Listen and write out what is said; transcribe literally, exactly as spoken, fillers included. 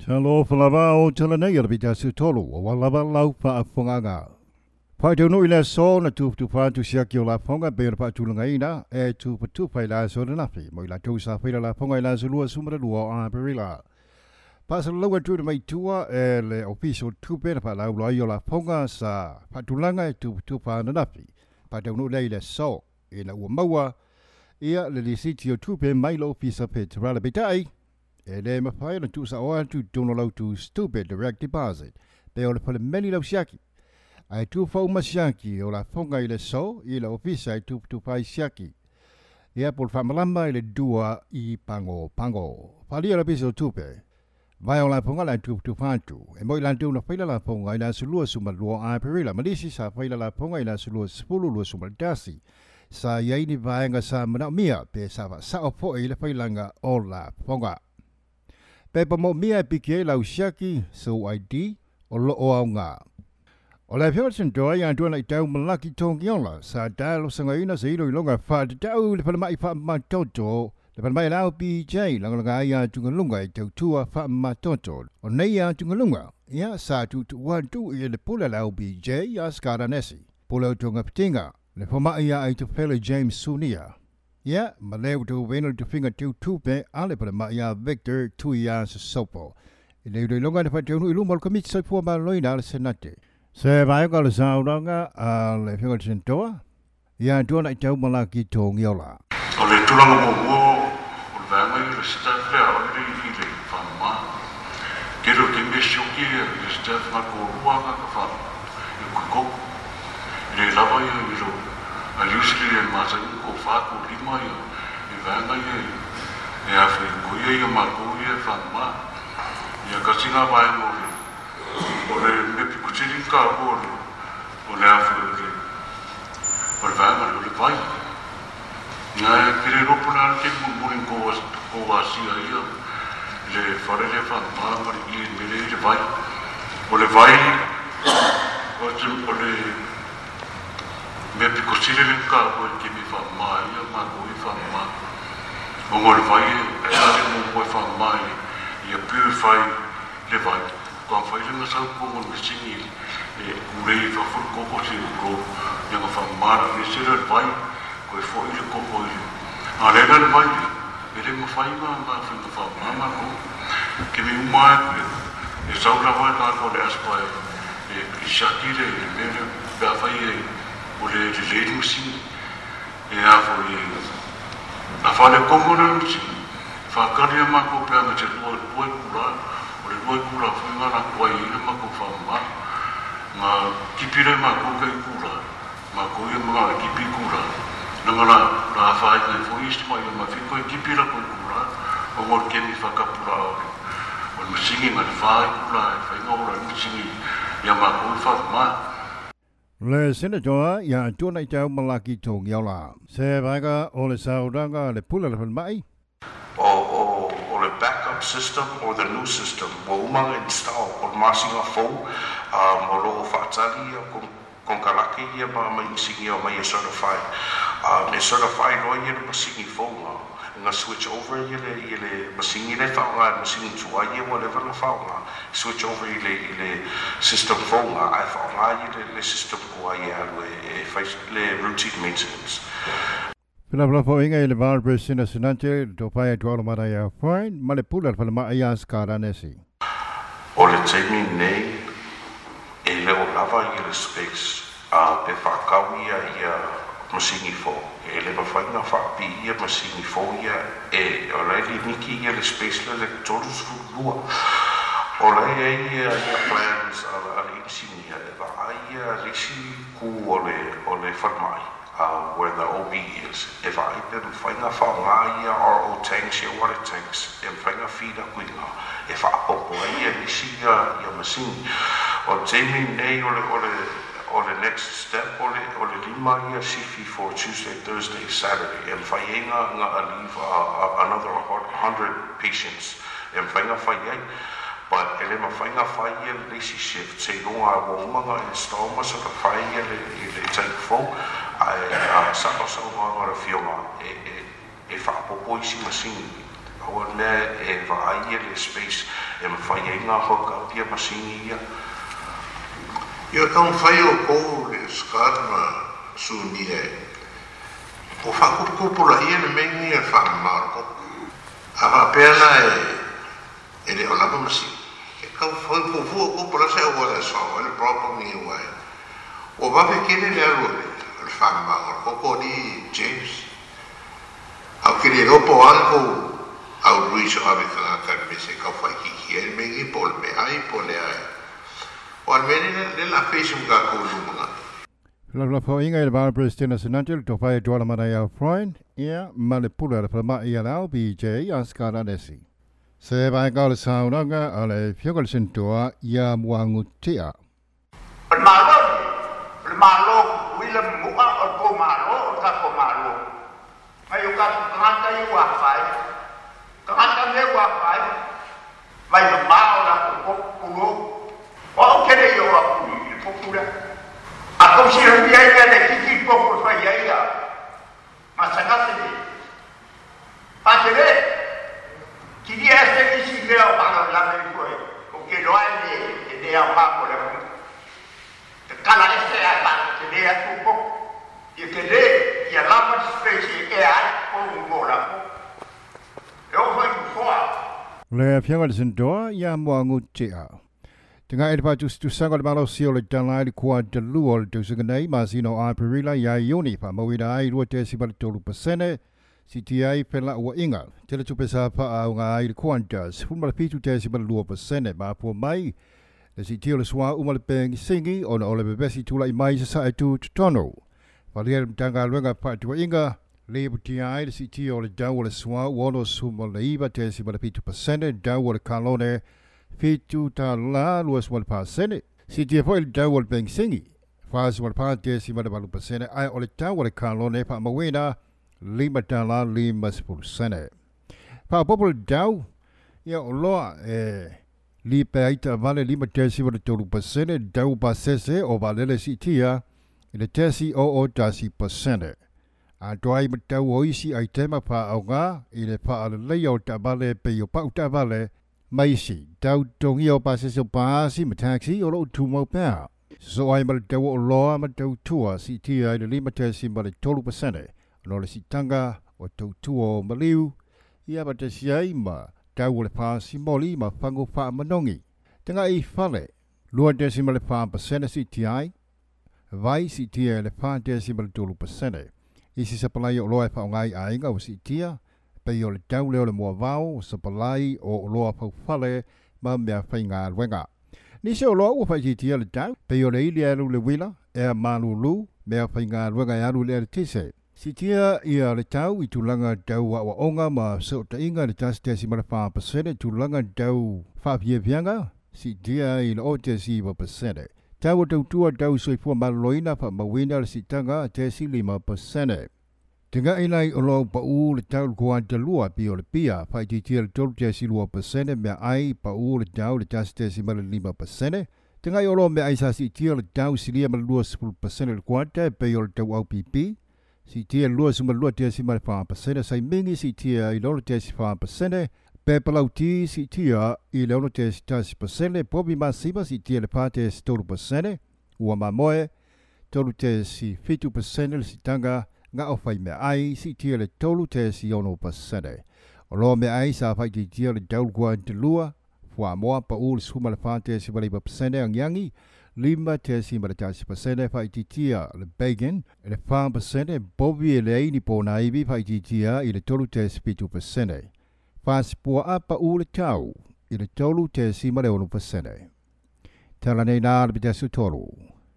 Hello, Falava, Telenay, Bita Sutolo, Walava Laupa Fongaga. Paitono ila so na tu tu pa tu sia ki la fonga be pa tu ngai na e tu pa tu pa la so na fi mo la tu sa fa la fonga la so lu su ma lu a perila. Pa so lo tu mai tua e le official tu pe pa la lo yo la fonga sa pa tu la ngai tu tu pa na fi. Pa tu no le le so e la u mawa ia le li si ti tu pe mai lo official pe tra la bitai. E le ma fa na tu sa o tu dono lo tu stupid direct deposit. Pe o le pa many lo siaki. Ai tu fau masiaki o la fonga i le so i le ofisa i tu tu pai siaki. Ia por famalamba i le dua i pango pango. Palia la piso tupe. Vai o la fonga la tu tu pantu. E moi la tu na faila la fonga i la sulua suma lua a perila. Malisi sa faila la fonga i la sulua spulu lua suma dasi. Sa iaini vaenga sa mana mia pe sa va sa o po i le failanga o la fonga. Pe pa mo mia piki la usiaki so I D o lo o au ngā. O le Philson doa ia tuana i tau malaki tongiola sa talo sanga ina sa ilo ilonga wha te tau le palamai wha matoto le palamai lau P J langalanga ia tungalunga i tau tua wha matoto o nei ia tungalunga ia sa tu tu wantu i le pula lau P J ia skara nesi pula utonga pitinga le pama ia ai tu Philly James Sunia ia ma leo tu weno tu finga tu tupe a le palamai ia Victor tu ia sa sopo i le ilonga le whateunu ilu mal kamit sa pua ma loina le senate. Se vai ko le sauranga a le Philson toa. Ia tuana i tau malaki tongiola. O le tulanga mo mo o le vanga i le staff le au i le le whanma. Kero ke me shoki le staff ma ko ruanga ka wha. I kuko. I le lava i i lo. A liusri le masa i ko wha ko lima i i vanga i e a whi kuia i a ma ko i e whanma. Ia kasinga vai mo le. O le me pikutiri ka o o le afu le o le vanga o le vai nga e pere ropuna ke murin ko ko asia ia le fare le fa ma i le le vai o le vai o te o le me pikutiri ka o ke mi fa ma ia ma ko i fa ma o mo le vai e ale mo ko fa ma ia purify le vai kwa faile na sa ko mo singi e urei fa fu ko ko si ro ya nga fa mara ni se le vai ko fo ile ko ko ile a le le vai e le mo fa ima ma fa ko fa mama ko ke mi uma e sa ura vai na ko le aspa e shakire e me ba fa e o le le le mo singi e a fo e a fa le ko ko na si fa ka le ma ko pe ma te ko ko kura o le doi kura whainga na kua i ina mako whauma ngā kipire ma kua i kura ma kua i mga kipi kura na ngana na whaai ngai fōisti mai o ma whiko i kipira kua kura o ngor kemi whakapura ori o le masingi ngā whaai kura e whainga ora i masingi ia ma kua i whauma. Le senator ia tuana i tau malaki tongiola. Se vaiga o le sauranga le pula le whanmai. O, o, o le backup system or the new system o umanga install o masinga fo um, o lo whaatali o kon kalaki ia ma mai singi o mai certified um, e certified o ia le masingi fo nga nga switch over ia le, ia le masingi le whaunga masingi tua ia o le wala whaunga switch over ia le, le system fo nga ai whaunga ia le, le system kua ia le, e, le routine maintenance. Pila pila po inga ile bar presina sinante do pai tuala mara ia fine male pula pala ma ia skara nesi. O le teimi nei e le o lava i le space a pe whakau ia ia masingi fo e le mawhainga whaapi ia masingi fo ia e o le li niki ia le space le le tolus lua o le ia ia ia plans a le insinia e wa ia risi ku o le o le whanmai. Uh, where the O B is. If I didn't find a whaunga R O tanks ia water tanks, and find a feed up with her. If I popo ia nisi ia ia masini. O teimi nei o le o le o le next step o le o le lima ia sifi for Tuesday, Thursday, Saturday. And whaienga nga a leave uh, another one hundred patients. And whainga whaiei. But ele ma whainga whaia lesi shift. Te noa o umanga install masa ka whaia le le take full. Ai a sapa sa o ngā fionga e e e whaapopo isi masingi o le e vai le space e ma fai nga hoka pia masini ia Io non fai o ko le skarma sunie. O fa ko ko pola ia le mengi e fa marco. A pena e e le ola ba masi. E ka foi ko fu ko pola se o le so, le proprio mi wai. O va pe kene le alo le fa marco ko di James. A che le dopo anco au Luis ave ka ka me se ka fai ki e mengi pol me ai pole ai. O almeno nella Facebook ga ko lumuna. La la po inga le bar president national to fai dola manaya freund ia male pula le ma ia la B J askara nesi. Se ba ga le sauna ga ale fiokol sintoa ia muangu tia. El malo, el malo, William muka o ko malo o ka ko malo. Ayo ka kanta i wa fai. Kanta ne wa fai. Vai malo la ko ko o che ne io a cui il popolo a come si riviene le chi il popolo fa ia ma sagate di fatele chi di essere chi si vede a la per poi o che lo hai e ne ha fatto le cala essere a parte che ne ha tutto e che le ia la per specie e ha con un bola e o fai un po' Le fiangol sintoa ia muangu tia. Tengah edpa just tu sangat malau siol le jangan di kuat delu ol tu segenai masino a perila ya yoni pa mawida ai dua tesi bal tolu persene si tiai pela wa ingal tele tu pesa pa au ngai kuat das pun bal pitu tesi bal dua persene ba po mai le si tiol swa umal peng singi on ole bebesi tu lai mai sa tu tono valia tanga luenga pa tu inga le tiai le si tiol dawl swa wono sumal iba tesi bal pitu persene dawl kalone Fitu ta la luas wal pa sene. Si dia foi dawal beng singi. Faz wal pa dia si mada balu pasene. Ai ole dawal kalone pa mawena lima ta la lima sepuluh sene. Pa popol daw ya Allah eh li pa ita vale lima dia si mada tolu pasene daw pa sese o valele si tia ile tesi o o dasi pasene. A doai mata wo isi ai tema pa auga ile pa ale leo ta vale pe yo pa uta vale Maisi, tau tongi o pase so pasi ma taxi o lo tu mo pa. So ai mal tau o loa ma tau tua si tia i lima tesi ma le tolu pasene. Lo le si tanga o tau tua o maliu. Ia ma tesi ai ma tau le pasi moli ma fango pa manongi. Tanga i fale. Lua tesi ma le pa pasene si tia ai. Vai si tia le pa tesi ma le tolu pasene. Isi sa palai o loa pa o ngai ainga o si tia. Pei o le tau leo le mua vau, sa palai o loa pau fale, ma mea whai ngā ruenga. Nisi o loa ua whai tia le tau, pei o le ili alu le wila, e a manu lu, mea whai ngā ruenga e alu le le tise. Si tia ia le tau i tulanga tau wa onga ma sa o ta inga le tasi tesi mara wha pasene, tulanga tau wha pia pianga, si tia i le o tesi wa pasene. Tau o tau tua tau soifua maloina pa mawina le si tanga tesi lima pasene. Tengah ilai olo pa u le tau kua te lua pi o le pia, pai ti tia le tolu tesi lua pasene, mea ai pa u le tau le tasi tesi mara lima pasene. Tengah olo mea ai sa si tia le tau silia mara lua sepuluh pasene le kuata, pe o le tau au pipi. Si tia lua suma lua tesi mara wha pasene, sai mingi si tia i lolo tesi wha pasene, pe palau ti si tia i lolo tesi tasi pasene, pobi ma siba si tia le pa tesi tolu pasene, ua ma moe, tolu tesi fitu pasene le si tanga, nga o fai me ai si tia le tolu te si ono pasene. O lo me ai sa fai ti tia le daul kua te lua, fua moa pa ul suma le fa te si baliba pasene ang yangi, lima te si mara tasi pasene fai ti tia le bacon, e le fa pasene, bobi e le aini po naibi fai ti tia i le tolu te si pitu pasene. Fa spua a pa ul le tau, i le tolu te si mara ono pasene. Tala nei nā le bita su tolu.